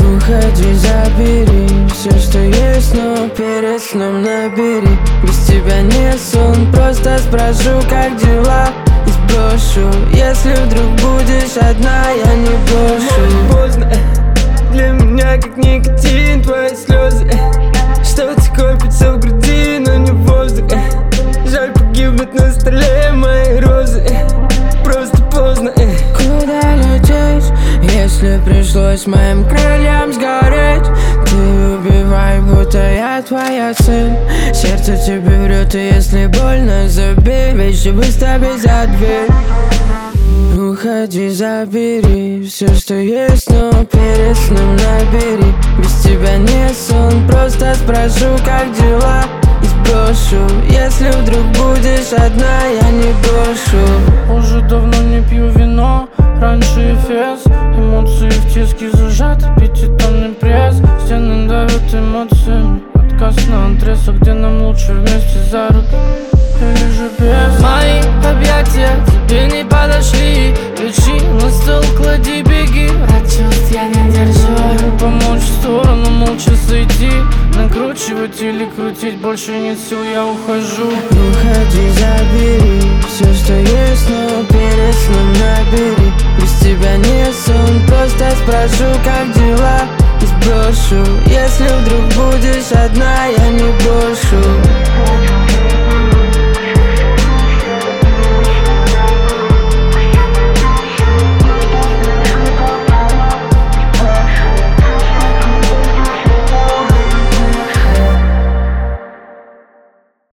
Уходи, забери все, что есть, но перед сном набери. Без тебя не сон, просто спрошу, как дела, и сброшу. Если вдруг будешь одна, я не брошу. Поздно, для меня как никотин твои слезы. Что-то копится в груди, но не воздух. Жаль, погибнут на столе мои розы. Просто поздно. Куда лететь, если пришлось моим крыльям сгореть? Ты убивай, будто я твоя цель. Сердце тебе врет, и если больно, забей. Вещи выставить за дверь. Уходи, забери все, что есть, но перед сном набери. Без тебя не сон, просто спрошу, как дела, и сброшу. Если вдруг будешь одна, я не брошу. Уже давно не пью вино, раньше эфес. Эмоции в тиске зажаты, пятитонный пресс. Стены давят эмоциями, отказ на антресах, где нам лучше вместе за руки или же без. Мои объятия тебе не подошли. Ключи на стол клади, беги. От чувств я не держу. Помочь в сторону, молча сойти. Накручивать или крутить больше нет сил, я ухожу. Уходи, забери все, что есть, но перед сном набери. Без тебя не сон, просто спрошу, как дела, и сброшу. Если вдруг будешь одна, я не брошу.